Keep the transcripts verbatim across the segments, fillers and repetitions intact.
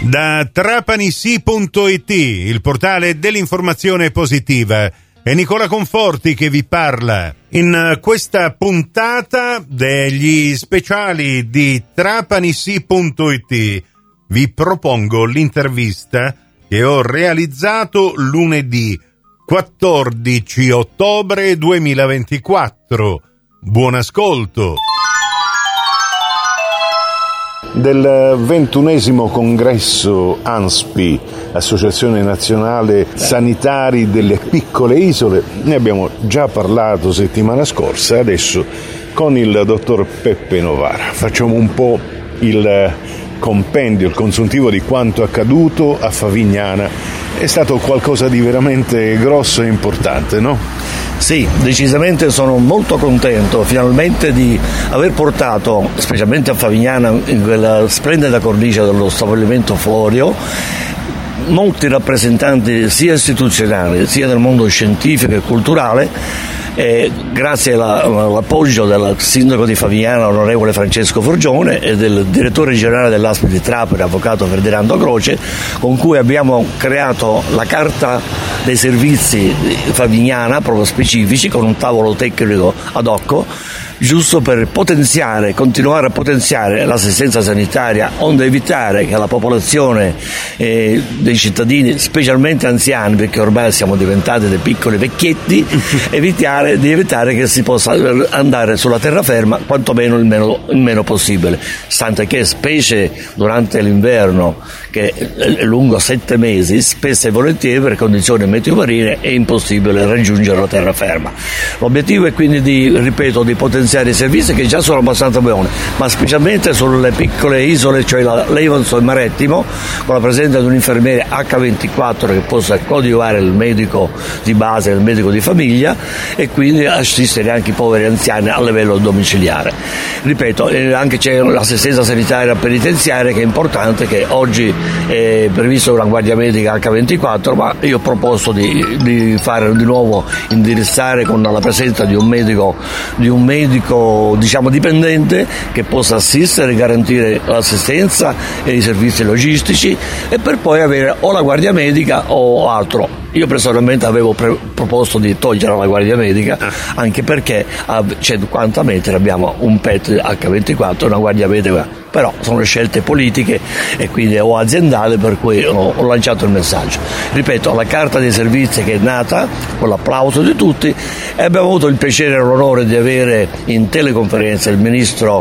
Da trapanisi punto it, il portale dell'informazione positiva, è Nicola Conforti che vi parla. In questa puntata degli speciali di trapanisi punto it vi propongo l'intervista che ho realizzato lunedì quattordici ottobre duemilaventiquattro. Buon ascolto. Del ventunesimo congresso ANSPI, Associazione Nazionale Sanitari delle Piccole Isole, ne abbiamo già parlato settimana scorsa, adesso con il dottor Peppe Novara. Facciamo un po' il compendio, il consuntivo di quanto accaduto a Favignana. È stato qualcosa di veramente grosso e importante, no? Sì, decisamente sono molto contento finalmente di aver portato, specialmente a Favignana, in quella splendida cornice dello stabilimento Florio, molti rappresentanti sia istituzionali sia del mondo scientifico e culturale. E grazie alla, all'appoggio del sindaco di Favignana, onorevole Francesco Forgione, e del direttore generale dell'ASP di Trapani, avvocato Ferdinando Croce, con cui abbiamo creato la carta dei servizi favignana proprio specifici, con un tavolo tecnico ad hoc, giusto per potenziare, continuare a potenziare l'assistenza sanitaria, onde evitare che la popolazione eh, dei cittadini, specialmente anziani, perché ormai siamo diventati dei piccoli vecchietti, evitare, di evitare che si possa andare sulla terraferma quantomeno il meno, il meno possibile, stante che specie durante l'inverno, che è lungo sette mesi, spesso e volentieri per condizioni meteo marine è impossibile raggiungere la terraferma. L'obiettivo è quindi di, ripeto, di potenziare i servizi che già sono abbastanza buoni, ma specialmente sulle piccole isole, cioè la Levanzo e Marettimo, con la presenza di un infermiere acca ventiquattro che possa coadiuvare il medico di base, il medico di famiglia, e quindi assistere anche i poveri anziani a livello domiciliare. Ripeto, anche c'è l'assistenza sanitaria penitenziaria, che è importante, che oggi è previsto una guardia medica acca ventiquattro, ma io ho proposto di, di fare di nuovo, indirizzare con la presenza di un medico di un medico diciamo dipendente che possa assistere, garantire l'assistenza e i servizi logistici, e per poi avere o la guardia medica o altro. Io personalmente avevo pre- proposto di togliere la guardia medica, anche perché a cinquanta metri abbiamo un P E T acca ventiquattro e una guardia medica, però sono scelte politiche e quindi o aziendali, per cui ho, ho lanciato il messaggio. Ripeto, la carta dei servizi che è nata con l'applauso di tutti, e abbiamo avuto il piacere e l'onore di avere in teleconferenza il ministro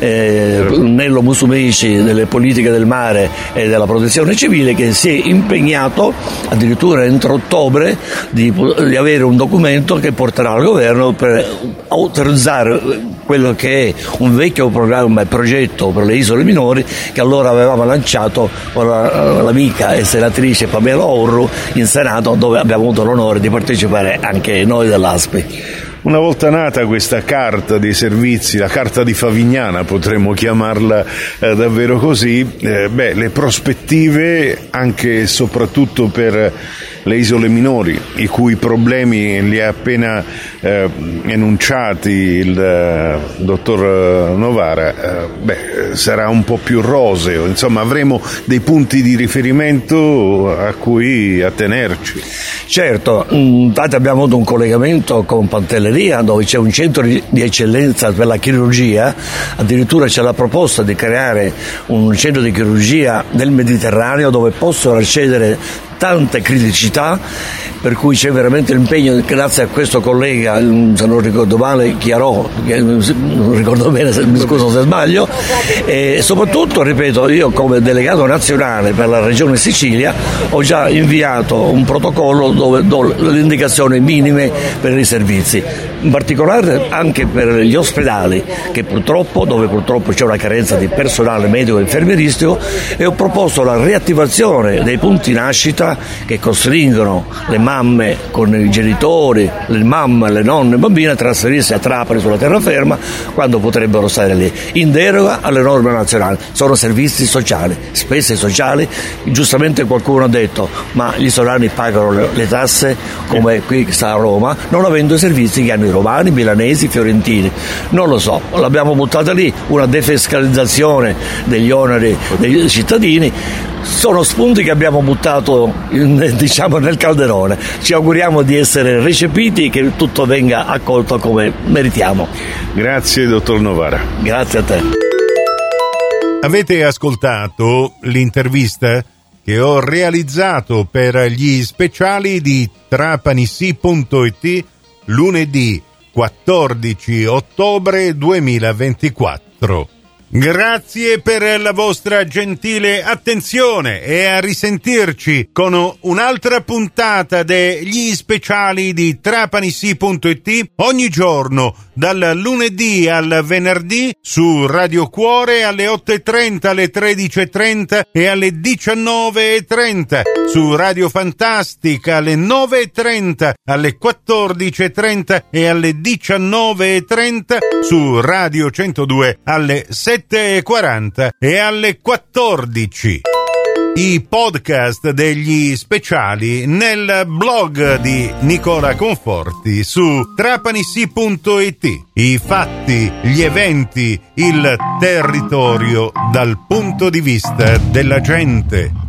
eh, Nello Musumeci delle politiche del mare e della protezione civile, che si è impegnato addirittura entro ottobre di, di avere un documento che porterà al governo per autorizzare quello che è un vecchio programma e progetto per le isole minori, che allora avevamo lanciato con la, l'amica e senatrice Pamela Orru in Senato, dove abbiamo avuto l'onore di partecipare anche noi dell'ASPI. Una volta nata questa carta dei servizi, la carta di Favignana potremmo chiamarla eh, davvero così, eh, beh, le prospettive anche e soprattutto per le isole minori, i cui problemi li ha appena eh, enunciati il eh, dottor Novara, eh, beh, sarà un po' più roseo, insomma avremo dei punti di riferimento a cui attenerci. Certo, infatti abbiamo avuto un collegamento con Pantelleria, dove c'è un centro di eccellenza per la chirurgia, addirittura c'è la proposta di creare un centro di chirurgia del Mediterraneo dove possono accedere tante criticità, per cui c'è veramente l'impegno, grazie a questo collega, se non ricordo male, Chiarò, non ricordo bene, mi scuso se sbaglio, e soprattutto, ripeto, io come delegato nazionale per la regione Sicilia ho già inviato un protocollo dove do le indicazioni minime per i servizi, in particolare anche per gli ospedali, che purtroppo, dove purtroppo c'è una carenza di personale medico e infermieristico, e ho proposto la riattivazione dei punti nascita che costringono le mamme con i genitori, le mamme, le nonne, i bambini a trasferirsi a Trapani sulla terraferma quando potrebbero stare lì, in deroga alle norme nazionali. Sono servizi sociali, spese sociali. Giustamente qualcuno ha detto: ma gli isolani pagano le, le tasse come qui sta a Roma, non avendo i servizi che hanno i romani, milanesi, fiorentini. Non lo so, l'abbiamo buttata lì, una defiscalizzazione degli oneri dei cittadini. sono spunti che abbiamo buttato in, diciamo nel calderone. Ci auguriamo di essere recepiti e che tutto venga accolto come meritiamo. Grazie dottor Novara. Grazie a te. Avete ascoltato l'intervista che ho realizzato per gli speciali di Trapanissi punto it lunedì quattordici ottobre duemilaventiquattro. Grazie per la vostra gentile attenzione e a risentirci con un'altra puntata degli speciali di Trapanissi punto it ogni giorno dal lunedì al venerdì su Radio Cuore alle otto e trenta, alle tredici e trenta e alle diciannove e trenta, su Radio Fantastica alle nove e trenta, alle quattordici e trenta e alle diciannove e trenta, su Radio centodue alle sette e quaranta e alle quattordici. I podcast degli speciali nel blog di Nicola Conforti su Trapanissi punto it. I fatti, gli eventi, il territorio dal punto di vista della gente.